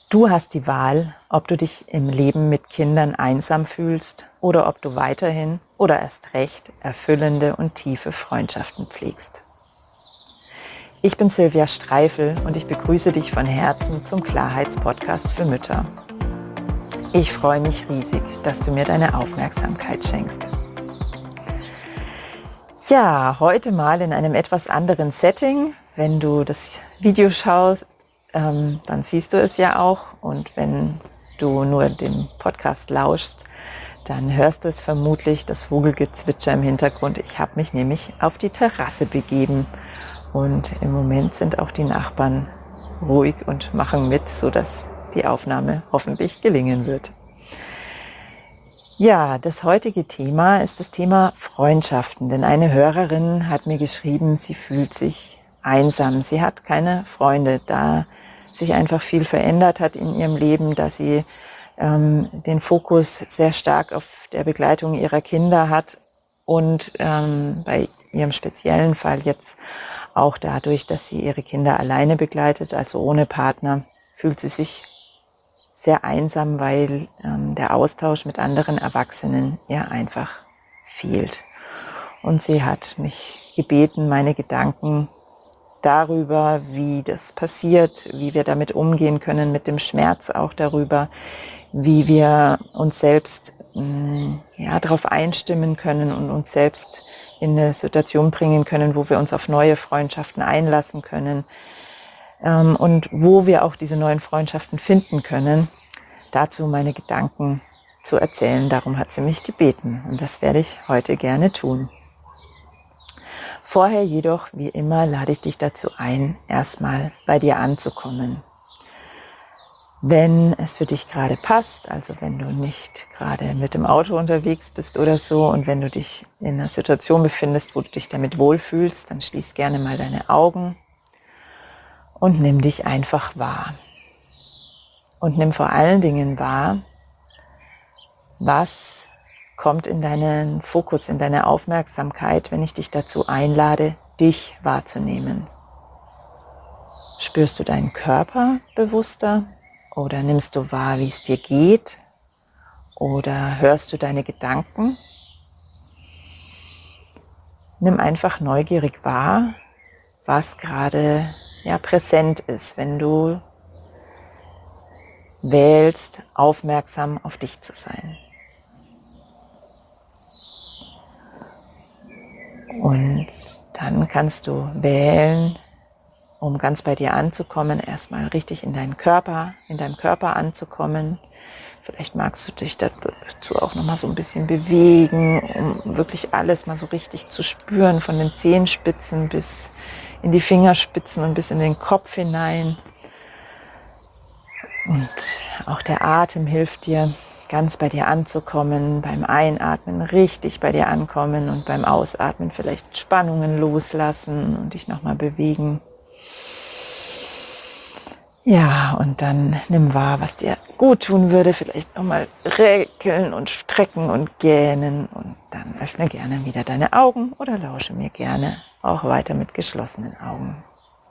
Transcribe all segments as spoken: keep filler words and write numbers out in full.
Du hast die Wahl, ob du dich im Leben mit Kindern einsam fühlst oder ob du weiterhin oder erst recht erfüllende und tiefe Freundschaften pflegst. Ich bin Silvia Streifel und ich begrüße dich von Herzen zum Klarheitspodcast für Mütter. Ich freue mich riesig, dass du mir deine Aufmerksamkeit schenkst. Ja, heute mal in einem etwas anderen Setting. Wenn du das Video schaust, ähm, dann siehst du es ja auch. Und wenn du nur dem Podcast lauschst, dann hörst du es vermutlich, das Vogelgezwitscher im Hintergrund. Ich habe mich nämlich auf die Terrasse begeben. Und im Moment sind auch die Nachbarn ruhig und machen mit, sodass die Aufnahme hoffentlich gelingen wird. Ja, das heutige Thema ist das Thema Freundschaften, denn eine Hörerin hat mir geschrieben, sie fühlt sich einsam, sie hat keine Freunde, da sich einfach viel verändert hat in ihrem Leben, dass sie ähm, den Fokus sehr stark auf der Begleitung ihrer Kinder hat und ähm, bei ihrem speziellen Fall jetzt auch dadurch, dass sie ihre Kinder alleine begleitet, also ohne Partner, fühlt sie sich sehr einsam, weil ähm, der Austausch mit anderen Erwachsenen ihr einfach fehlt. Und sie hat mich gebeten, meine Gedanken darüber, wie das passiert, wie wir damit umgehen können, mit dem Schmerz auch darüber, wie wir uns selbst mh, ja, darauf einstimmen können und uns selbst in eine Situation bringen können, wo wir uns auf neue Freundschaften einlassen können, und wo wir auch diese neuen Freundschaften finden können, dazu meine Gedanken zu erzählen. Darum hat sie mich gebeten und das werde ich heute gerne tun. Vorher jedoch, wie immer, lade ich dich dazu ein, erstmal bei dir anzukommen. Wenn es für dich gerade passt, also wenn du nicht gerade mit dem Auto unterwegs bist oder so und wenn du dich in einer Situation befindest, wo du dich damit wohlfühlst, dann schließ gerne mal deine Augen und nimm dich einfach wahr. Und nimm vor allen Dingen wahr, was kommt in deinen Fokus, in deine Aufmerksamkeit, wenn ich dich dazu einlade, dich wahrzunehmen. Spürst du deinen Körper bewusster oder nimmst du wahr, wie es dir geht? Oder hörst du deine Gedanken? Nimm einfach neugierig wahr, was gerade ja, präsent ist, wenn du wählst, aufmerksam auf dich zu sein. Und dann kannst du wählen, um ganz bei dir anzukommen, erstmal richtig in deinen Körper, in deinem Körper anzukommen. Vielleicht magst du dich dazu auch nochmal so ein bisschen bewegen, um wirklich alles mal so richtig zu spüren, von den Zehenspitzen bis in die Fingerspitzen und bis in den Kopf hinein. Und auch der Atem hilft dir, ganz bei dir anzukommen, beim Einatmen richtig bei dir ankommen und beim Ausatmen vielleicht Spannungen loslassen und dich nochmal bewegen. Ja, und dann nimm wahr, was dir gut tun würde, vielleicht nochmal räkeln und strecken und gähnen und dann öffne gerne wieder deine Augen oder lausche mir gerne auch weiter mit geschlossenen Augen.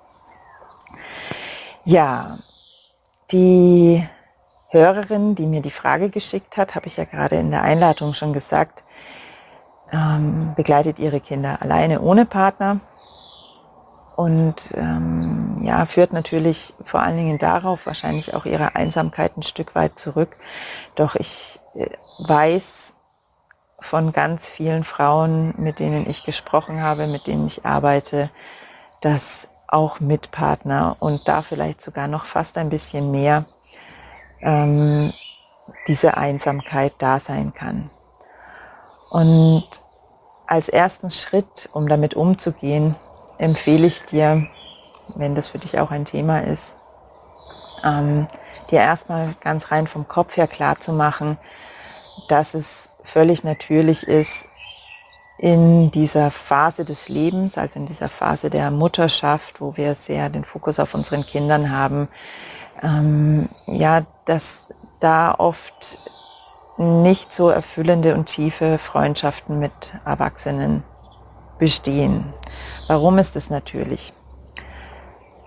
Ja, die Hörerin, die mir die Frage geschickt hat, habe ich ja gerade in der Einleitung schon gesagt, ähm, begleitet ihre Kinder alleine ohne Partner und ähm, ja, führt natürlich vor allen Dingen darauf wahrscheinlich auch ihre Einsamkeit ein Stück weit zurück. Doch ich äh, weiß von ganz vielen Frauen, mit denen ich gesprochen habe, mit denen ich arbeite, dass auch mit Partner und da vielleicht sogar noch fast ein bisschen mehr ähm, diese Einsamkeit da sein kann. Und als ersten Schritt, um damit umzugehen, empfehle ich dir, wenn das für dich auch ein Thema ist, ähm, dir erstmal ganz rein vom Kopf her klar zu machen, dass es völlig natürlich ist, in dieser Phase des Lebens, also in dieser Phase der Mutterschaft, wo wir sehr den Fokus auf unseren Kindern haben, ähm, ja, dass da oft nicht so erfüllende und tiefe Freundschaften mit Erwachsenen bestehen. Warum ist es natürlich?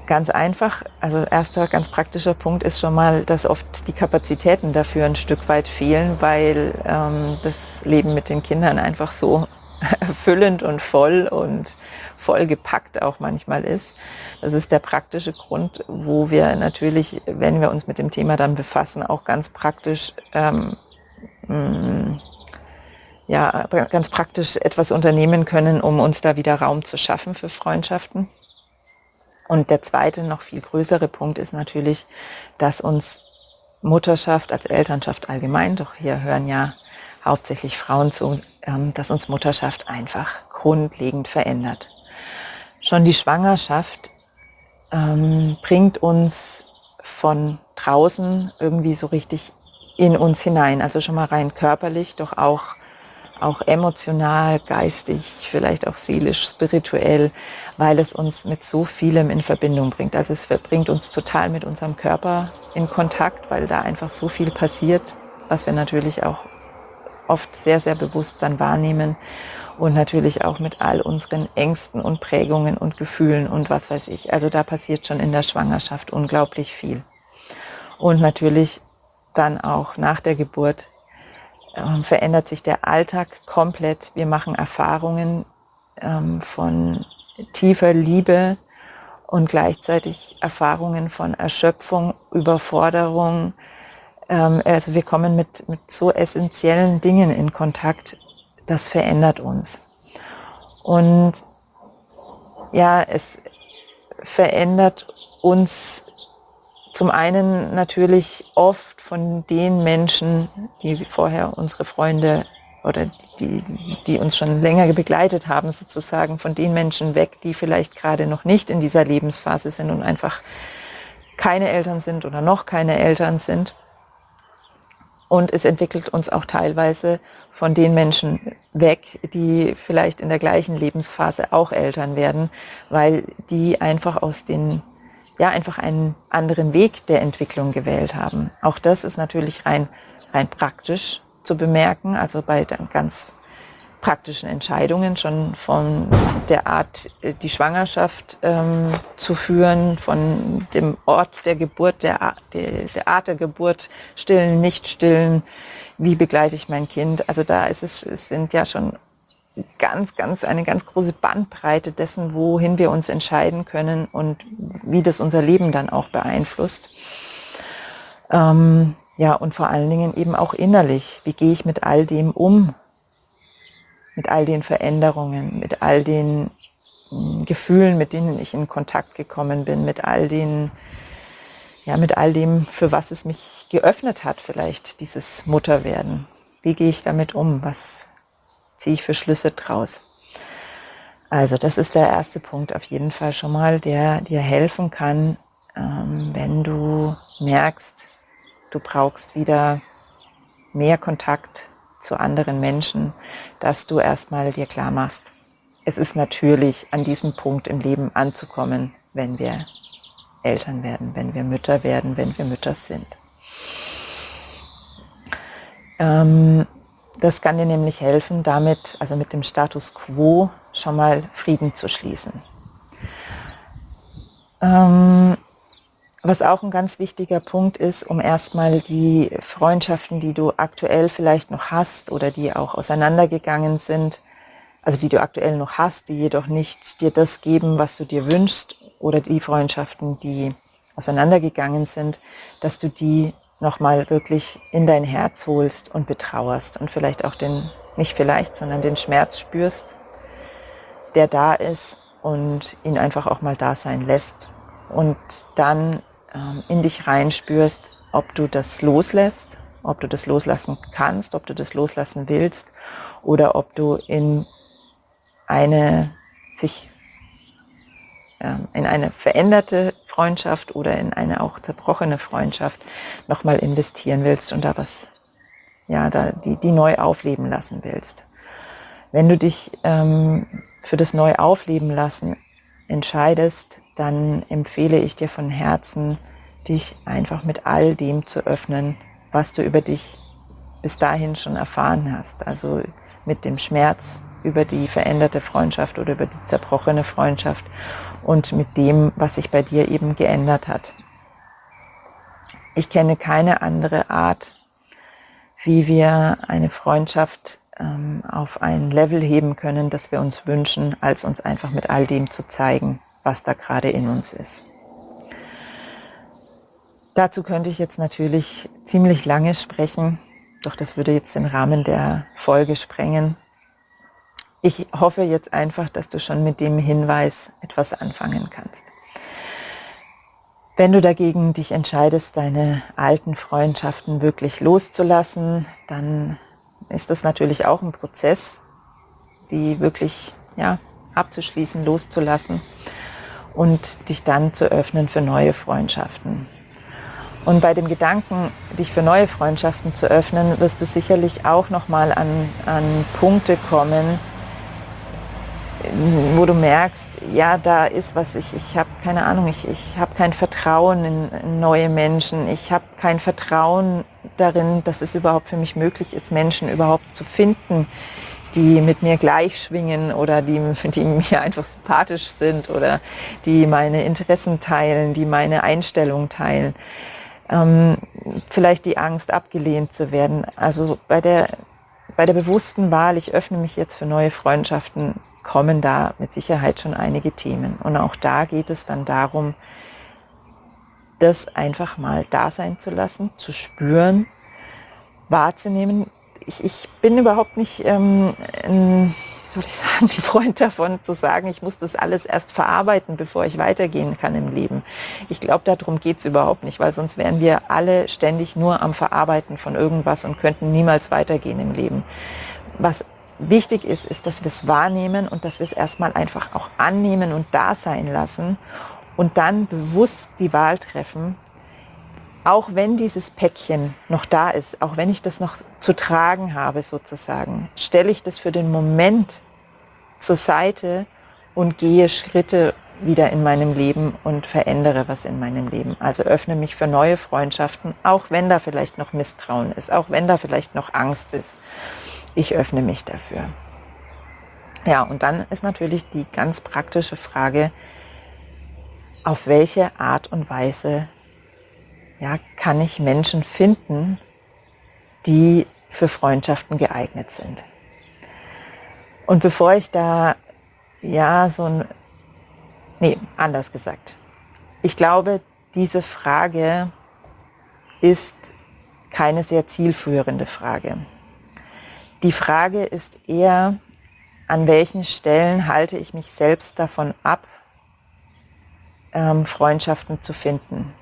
Ganz einfach, also erster ganz praktischer Punkt ist schon mal, dass oft die Kapazitäten dafür ein Stück weit fehlen, weil ähm, das Leben mit den Kindern einfach so erfüllend und voll und vollgepackt auch manchmal ist. Das ist der praktische Grund, wo wir natürlich, wenn wir uns mit dem Thema dann befassen, auch ganz praktisch ähm, mh, ja, ganz praktisch etwas unternehmen können, um uns da wieder Raum zu schaffen für Freundschaften. Und der zweite, noch viel größere Punkt ist natürlich, dass uns Mutterschaft, also Elternschaft allgemein, doch hier hören ja hauptsächlich Frauen zu, dass uns Mutterschaft einfach grundlegend verändert. Schon die Schwangerschaft ähm, bringt uns von draußen irgendwie so richtig in uns hinein, also schon mal rein körperlich, doch auch auch emotional, geistig, vielleicht auch seelisch, spirituell, weil es uns mit so vielem in Verbindung bringt. Also es bringt uns total mit unserem Körper in Kontakt, weil da einfach so viel passiert, was wir natürlich auch oft sehr, sehr bewusst dann wahrnehmen und natürlich auch mit all unseren Ängsten und Prägungen und Gefühlen und was weiß ich. Also da passiert schon in der Schwangerschaft unglaublich viel. Und natürlich dann auch nach der Geburt Ähm, verändert sich der Alltag komplett. Wir machen Erfahrungen ähm, von tiefer Liebe und gleichzeitig Erfahrungen von Erschöpfung, Überforderung. Ähm, also wir kommen mit, mit so essentiellen Dingen in Kontakt, das verändert uns. Und ja, es verändert uns zum einen natürlich oft von den Menschen, die vorher unsere Freunde oder die, die uns schon länger begleitet haben, sozusagen von den Menschen weg, die vielleicht gerade noch nicht in dieser Lebensphase sind und einfach keine Eltern sind oder noch keine Eltern sind. Und es entwickelt uns auch teilweise von den Menschen weg, die vielleicht in der gleichen Lebensphase auch Eltern werden, weil die einfach aus den ja, einfach einen anderen Weg der Entwicklung gewählt haben. Auch das ist natürlich rein, rein praktisch zu bemerken, also bei ganz praktischen Entscheidungen, schon von der Art, die Schwangerschaft ähm, zu führen, von dem Ort der Geburt, der, der, der Art der Geburt, stillen, nicht stillen, wie begleite ich mein Kind. Also da ist es, es sind ja schon ganz, ganz, eine ganz große Bandbreite dessen, wohin wir uns entscheiden können und wie das unser Leben dann auch beeinflusst. Ähm, ja, und vor allen Dingen eben auch innerlich. Wie gehe ich mit all dem um? Mit all den Veränderungen, mit all den mh, Gefühlen, mit denen ich in Kontakt gekommen bin, mit all den, ja, mit all dem, für was es mich geöffnet hat, vielleicht dieses Mutterwerden. Wie gehe ich damit um? Was ziehe ich für Schlüsse draus? Also das ist der erste Punkt auf jeden Fall schon mal, der dir helfen kann, ähm, wenn du merkst, du brauchst wieder mehr Kontakt zu anderen Menschen, dass du erstmal dir klar machst, es ist natürlich an diesem Punkt im Leben anzukommen, wenn wir Eltern werden, wenn wir Mütter werden, wenn wir Mütter sind. Ähm, Das kann dir nämlich helfen, damit, also mit dem Status quo, schon mal Frieden zu schließen. Ähm, was auch ein ganz wichtiger Punkt ist, um erstmal die Freundschaften, die du aktuell vielleicht noch hast oder die auch auseinandergegangen sind, also die du aktuell noch hast, die jedoch nicht dir das geben, was du dir wünschst, oder die Freundschaften, die auseinandergegangen sind, dass du die nochmal wirklich in dein Herz holst und betrauerst und vielleicht auch den, nicht vielleicht, sondern den Schmerz spürst, der da ist und ihn einfach auch mal da sein lässt und dann ähm, in dich reinspürst, ob du das loslässt, ob du das loslassen kannst, ob du das loslassen willst oder ob du in eine sich in eine veränderte Freundschaft oder in eine auch zerbrochene Freundschaft nochmal investieren willst und da was, ja, da die, die neu aufleben lassen willst. Wenn du dich ähm, für das neu aufleben lassen entscheidest, dann empfehle ich dir von Herzen, dich einfach mit all dem zu öffnen, was du über dich bis dahin schon erfahren hast. Also mit dem Schmerz, über die veränderte Freundschaft oder über die zerbrochene Freundschaft und mit dem, was sich bei dir eben geändert hat. Ich kenne keine andere Art, wie wir eine Freundschaft ähm, auf ein Level heben können, das wir uns wünschen, als uns einfach mit all dem zu zeigen, was da gerade in uns ist. Dazu könnte ich jetzt natürlich ziemlich lange sprechen, doch das würde jetzt den Rahmen der Folge sprengen. Ich hoffe jetzt einfach, dass du schon mit dem Hinweis etwas anfangen kannst. Wenn du dagegen dich entscheidest, deine alten Freundschaften wirklich loszulassen, dann ist das natürlich auch ein Prozess, die wirklich ja, abzuschließen, loszulassen und dich dann zu öffnen für neue Freundschaften. Und bei dem Gedanken, dich für neue Freundschaften zu öffnen, wirst du sicherlich auch nochmal an, an Punkte kommen, wo du merkst, ja, da ist was, ich, ich habe keine Ahnung, ich, ich habe kein Vertrauen in, in neue Menschen, ich habe kein Vertrauen darin, dass es überhaupt für mich möglich ist, Menschen überhaupt zu finden, die mit mir gleich schwingen oder die, die mir einfach sympathisch sind oder die meine Interessen teilen, die meine Einstellung teilen. Ähm, vielleicht die Angst, abgelehnt zu werden. Also bei der, bei der bewussten Wahl, ich öffne mich jetzt für neue Freundschaften, kommen da mit Sicherheit schon einige Themen. Und auch da geht es dann darum, das einfach mal da sein zu lassen, zu spüren, wahrzunehmen. Ich, ich bin überhaupt nicht, ähm, ein, wie soll ich sagen, ein Freund davon zu sagen, ich muss das alles erst verarbeiten, bevor ich weitergehen kann im Leben. Ich glaube, darum geht es überhaupt nicht, weil sonst wären wir alle ständig nur am Verarbeiten von irgendwas und könnten niemals weitergehen im Leben. Was wichtig ist, ist, dass wir es wahrnehmen und dass wir es erstmal einfach auch annehmen und da sein lassen und dann bewusst die Wahl treffen, auch wenn dieses Päckchen noch da ist, auch wenn ich das noch zu tragen habe sozusagen, stelle ich das für den Moment zur Seite und gehe Schritte wieder in meinem Leben und verändere was in meinem Leben. Also öffne mich für neue Freundschaften, auch wenn da vielleicht noch Misstrauen ist, auch wenn da vielleicht noch Angst ist. Ich öffne mich dafür. Ja, und dann ist natürlich die ganz praktische Frage, auf welche Art und Weise ja, kann ich Menschen finden, die für Freundschaften geeignet sind. Und bevor ich da, ja, so ein, nee, anders gesagt. Ich glaube, diese Frage ist keine sehr zielführende Frage. Die Frage ist eher, an welchen Stellen halte ich mich selbst davon ab, ähm, Freundschaften zu finden.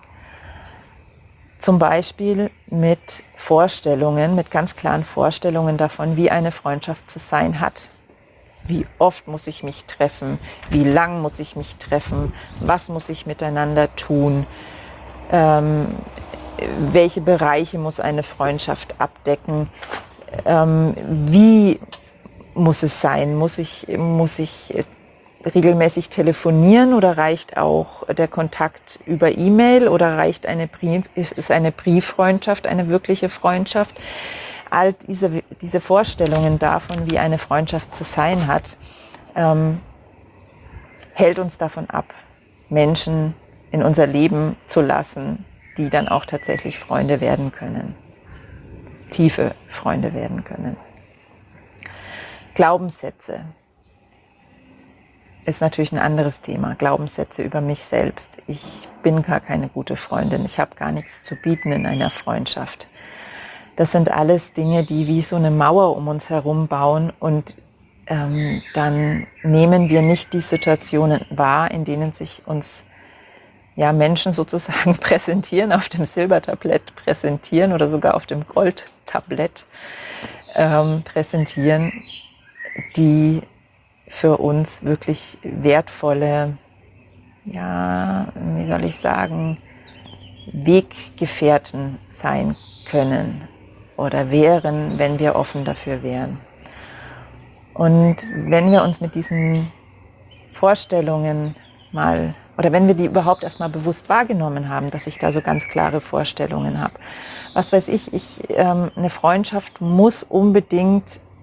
Zum Beispiel mit Vorstellungen, mit ganz klaren Vorstellungen davon, wie eine Freundschaft zu sein hat. Wie oft muss ich mich treffen? Wie lang muss ich mich treffen? Was muss ich miteinander tun? Ähm, welche Bereiche muss eine Freundschaft abdecken? Ähm, wie muss es sein? Muss ich, muss ich regelmäßig telefonieren oder reicht auch der Kontakt über E-Mail oder reicht eine Brief, ist eine Brieffreundschaft eine wirkliche Freundschaft? All diese, diese Vorstellungen davon, wie eine Freundschaft zu sein hat, ähm, hält uns davon ab, Menschen in unser Leben zu lassen, die dann auch tatsächlich Freunde werden können. Tiefe Freunde werden können. Glaubenssätze ist natürlich ein anderes Thema. Glaubenssätze über mich selbst. Ich bin gar keine gute Freundin. Ich habe gar nichts zu bieten in einer Freundschaft. Das sind alles Dinge, die wie so eine Mauer um uns herum bauen und ähm, dann nehmen wir nicht die Situationen wahr, in denen sich uns ja, Menschen sozusagen präsentieren, auf dem Silbertablett präsentieren oder sogar auf dem Goldtablett ähm, präsentieren, die für uns wirklich wertvolle, ja, wie soll ich sagen, Weggefährten sein können oder wären, wenn wir offen dafür wären. Und wenn wir uns mit diesen Vorstellungen mal, oder wenn wir die überhaupt erstmal bewusst wahrgenommen haben, dass ich da so ganz klare Vorstellungen habe. Was weiß ich, ich ähm, eine Freundschaft muss unbedingt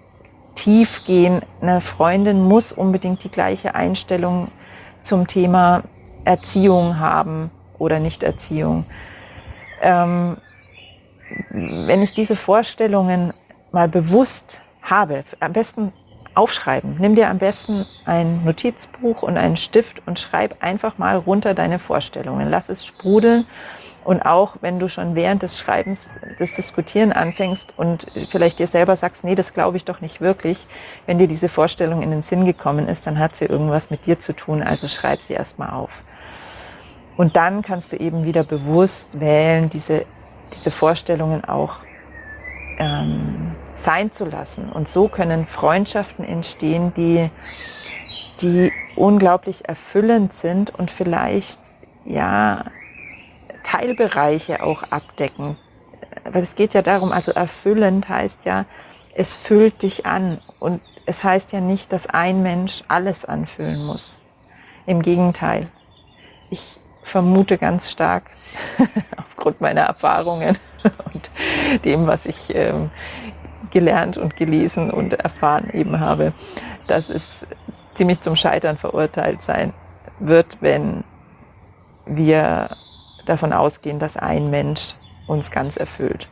tief gehen. Eine Freundin muss unbedingt die gleiche Einstellung zum Thema Erziehung haben oder Nichterziehung. Ähm, wenn ich diese Vorstellungen mal bewusst habe, am besten aufschreiben. Nimm dir am besten ein Notizbuch und einen Stift und schreib einfach mal runter deine Vorstellungen. Lass es sprudeln. Und auch wenn du schon während des Schreibens das Diskutieren anfängst und vielleicht dir selber sagst, nee, das glaube ich doch nicht wirklich, wenn dir diese Vorstellung in den Sinn gekommen ist, dann hat sie irgendwas mit dir zu tun, also schreib sie erstmal auf. Und dann kannst du eben wieder bewusst wählen, diese, diese Vorstellungen auch ähm, sein zu lassen. Und so können Freundschaften entstehen, die, die unglaublich erfüllend sind und vielleicht, ja, Teilbereiche auch abdecken. Weil es geht ja darum, also erfüllend heißt ja, es füllt dich an. Und es heißt ja nicht, dass ein Mensch alles anfüllen muss. Im Gegenteil. Ich vermute ganz stark, aufgrund meiner Erfahrungen und dem, was ich ähm, gelernt und gelesen und erfahren eben habe, dass es ziemlich zum Scheitern verurteilt sein wird, wenn wir davon ausgehen, dass ein Mensch uns ganz erfüllt.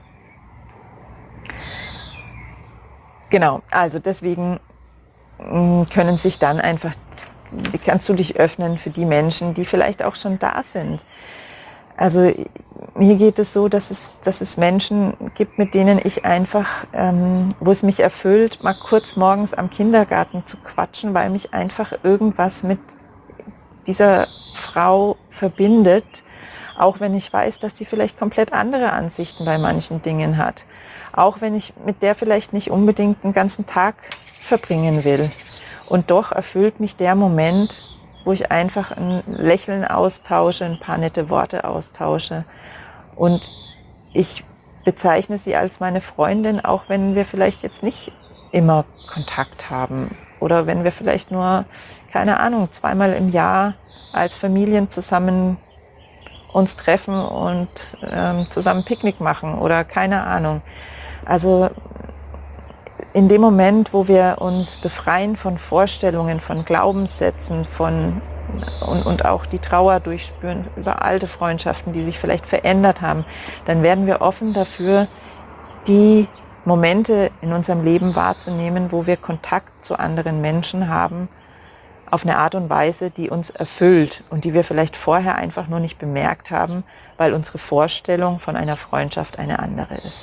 Genau, also deswegen können sich dann einfach, kannst du dich öffnen für die Menschen, die vielleicht auch schon da sind. Also mir geht es so, dass es, dass es Menschen gibt, mit denen ich einfach, ähm, wo es mich erfüllt, mal kurz morgens am Kindergarten zu quatschen, weil mich einfach irgendwas mit dieser Frau verbindet, auch wenn ich weiß, dass die vielleicht komplett andere Ansichten bei manchen Dingen hat. Auch wenn ich mit der vielleicht nicht unbedingt einen ganzen Tag verbringen will. Und doch erfüllt mich der Moment, wo ich einfach ein Lächeln austausche, ein paar nette Worte austausche. Und ich bezeichne sie als meine Freundin, auch wenn wir vielleicht jetzt nicht immer Kontakt haben. Oder wenn wir vielleicht nur, keine Ahnung, zweimal im Jahr als Familien zusammen uns treffen und ähm, zusammen Picknick machen oder keine Ahnung. Also in dem Moment, wo wir uns befreien von Vorstellungen, von Glaubenssätzen, von und, und auch die Trauer durchspüren über alte Freundschaften, die sich vielleicht verändert haben, dann werden wir offen dafür, die Momente in unserem Leben wahrzunehmen, wo wir Kontakt zu anderen Menschen haben, auf eine Art und Weise, die uns erfüllt und die wir vielleicht vorher einfach nur nicht bemerkt haben, weil unsere Vorstellung von einer Freundschaft eine andere ist.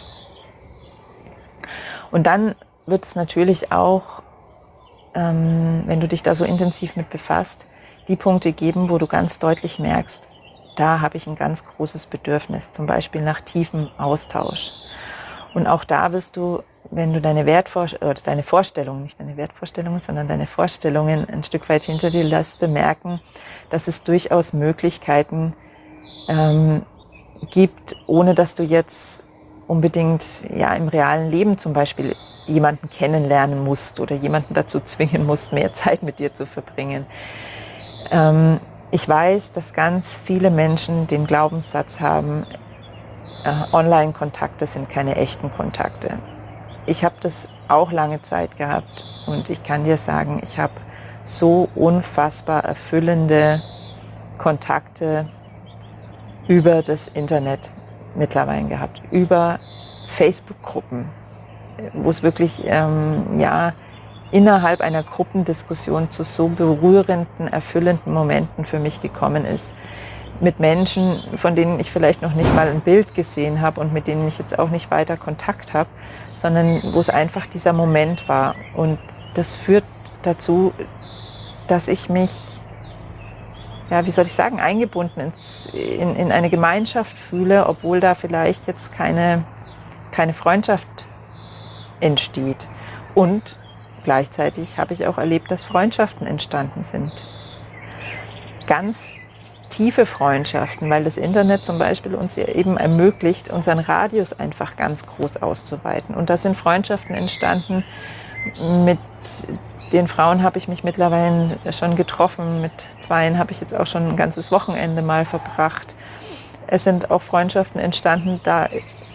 Und dann wird es natürlich auch, ähm, wenn du dich da so intensiv mit befasst, die Punkte geben, wo du ganz deutlich merkst, da habe ich ein ganz großes Bedürfnis, zum Beispiel nach tiefem Austausch. Und auch da wirst du, wenn du deine Wertvorstellungen, oder deine Vorstellungen, nicht deine Wertvorstellungen, sondern deine Vorstellungen ein Stück weit hinter dir lässt, bemerken, dass es durchaus Möglichkeiten ähm, gibt, ohne dass du jetzt unbedingt ja im realen Leben zum Beispiel jemanden kennenlernen musst oder jemanden dazu zwingen musst, mehr Zeit mit dir zu verbringen. Ähm, ich weiß, dass ganz viele Menschen den Glaubenssatz haben, äh, Online-Kontakte sind keine echten Kontakte. Ich habe das auch lange Zeit gehabt und ich kann dir sagen, ich habe so unfassbar erfüllende Kontakte über das Internet mittlerweile gehabt, über Facebook-Gruppen, wo es wirklich ähm, ja, innerhalb einer Gruppendiskussion zu so berührenden, erfüllenden Momenten für mich gekommen ist. Mit Menschen, von denen ich vielleicht noch nicht mal ein Bild gesehen habe und mit denen ich jetzt auch nicht weiter Kontakt habe, sondern wo es einfach dieser Moment war. Und das führt dazu, dass ich mich, ja, wie soll ich sagen, eingebunden ins, in, in eine Gemeinschaft fühle, obwohl da vielleicht jetzt keine, keine Freundschaft entsteht. Und gleichzeitig habe ich auch erlebt, dass Freundschaften entstanden sind. Ganz tiefe Freundschaften, weil das Internet zum Beispiel uns ja eben ermöglicht, unseren Radius einfach ganz groß auszuweiten. Und da sind Freundschaften entstanden. Mit den Frauen habe ich mich mittlerweile schon getroffen. Mit zweien habe ich jetzt auch schon ein ganzes Wochenende mal verbracht. Es sind auch Freundschaften entstanden, da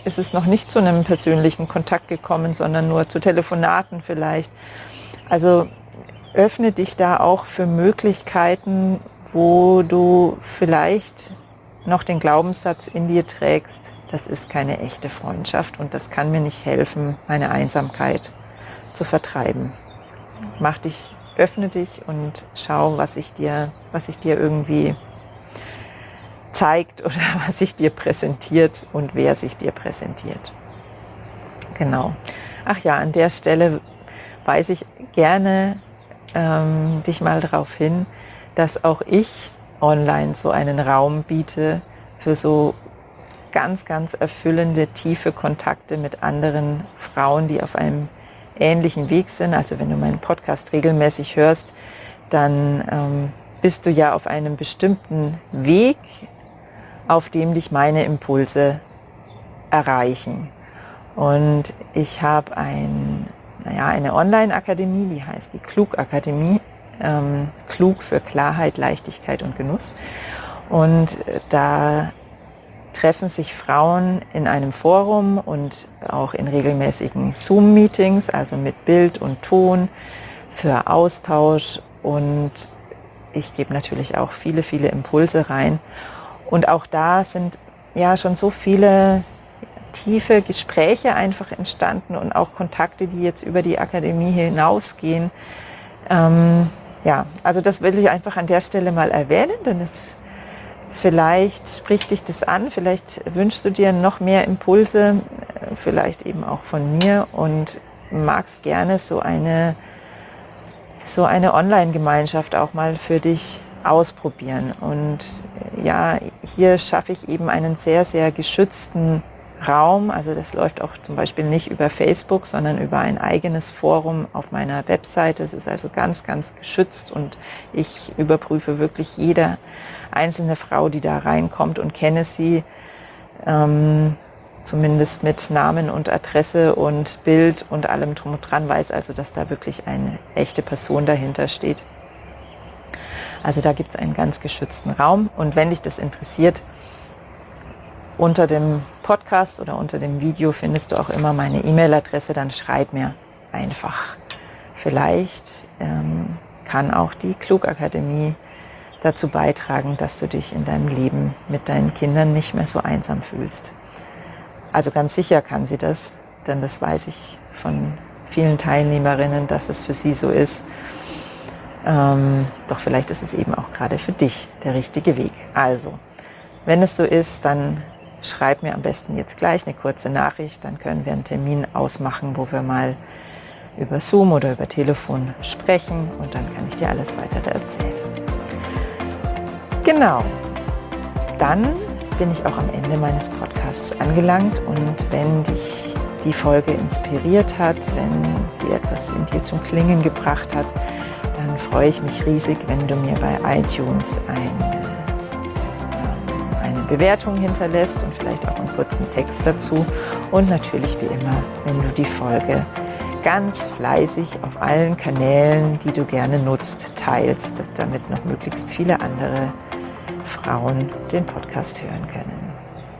ist es noch nicht zu einem persönlichen Kontakt gekommen, sondern nur zu Telefonaten vielleicht. Also öffne dich da auch für Möglichkeiten, wo du vielleicht noch den Glaubenssatz in dir trägst, das ist keine echte Freundschaft und das kann mir nicht helfen, meine Einsamkeit zu vertreiben. Mach dich, öffne dich und schau, was sich dir, was sich dir irgendwie zeigt oder was sich dir präsentiert und wer sich dir präsentiert. Genau. Ach ja, an der Stelle weise ich gerne ähm, dich mal darauf hin, dass auch ich online so einen Raum biete für so ganz, ganz erfüllende, tiefe Kontakte mit anderen Frauen, die auf einem ähnlichen Weg sind. Also wenn du meinen Podcast regelmäßig hörst, dann ähm, bist du ja auf einem bestimmten Weg, auf dem dich meine Impulse erreichen. Und ich habe ein, naja, eine Online-Akademie, die heißt die Klug-Akademie. Ähm, klug für Klarheit, Leichtigkeit und Genuss. Und da treffen sich Frauen in einem Forum und auch in regelmäßigen Zoom-Meetings, also mit Bild und Ton für Austausch. Und ich gebe natürlich auch viele, viele Impulse rein. Und auch da sind ja schon so viele tiefe Gespräche einfach entstanden und auch Kontakte, die jetzt über die Akademie hinausgehen. Ähm, ja, also das will ich einfach an der Stelle mal erwähnen, denn es vielleicht spricht dich das an, vielleicht wünschst du dir noch mehr Impulse, vielleicht eben auch von mir und magst gerne so eine, so eine Online-Gemeinschaft auch mal für dich ausprobieren. Und ja, hier schaffe ich eben einen sehr, sehr geschützten Raum. Also das läuft auch zum Beispiel nicht über Facebook, sondern über ein eigenes Forum auf meiner Webseite. Es ist also ganz, ganz geschützt und ich überprüfe wirklich jede einzelne Frau, die da reinkommt und kenne sie, ähm, zumindest mit Namen und Adresse und Bild und allem drum und dran, weiß also, dass da wirklich eine echte Person dahinter steht. Also da gibt es einen ganz geschützten Raum und wenn dich das interessiert, unter dem Podcast oder unter dem Video findest du auch immer meine E-Mail-Adresse, dann schreib mir einfach. Vielleicht ähm, kann auch die Klug-Akademie dazu beitragen, dass du dich in deinem Leben mit deinen Kindern nicht mehr so einsam fühlst. Also ganz sicher kann sie das, denn das weiß ich von vielen Teilnehmerinnen, dass es für sie so ist. Ähm, doch vielleicht ist es eben auch gerade für dich der richtige Weg. Also, wenn es so ist, dann schreib mir am besten jetzt gleich eine kurze Nachricht, dann können wir einen Termin ausmachen, wo wir mal über Zoom oder über Telefon sprechen und dann kann ich dir alles weitere erzählen. Genau, dann bin ich auch am Ende meines Podcasts angelangt und wenn dich die Folge inspiriert hat, wenn sie etwas in dir zum Klingen gebracht hat, dann freue ich mich riesig, wenn du mir bei iTunes ein Bewertung hinterlässt und vielleicht auch einen kurzen Text dazu und natürlich wie immer, wenn du die Folge ganz fleißig auf allen Kanälen, die du gerne nutzt, teilst, damit noch möglichst viele andere Frauen den Podcast hören können.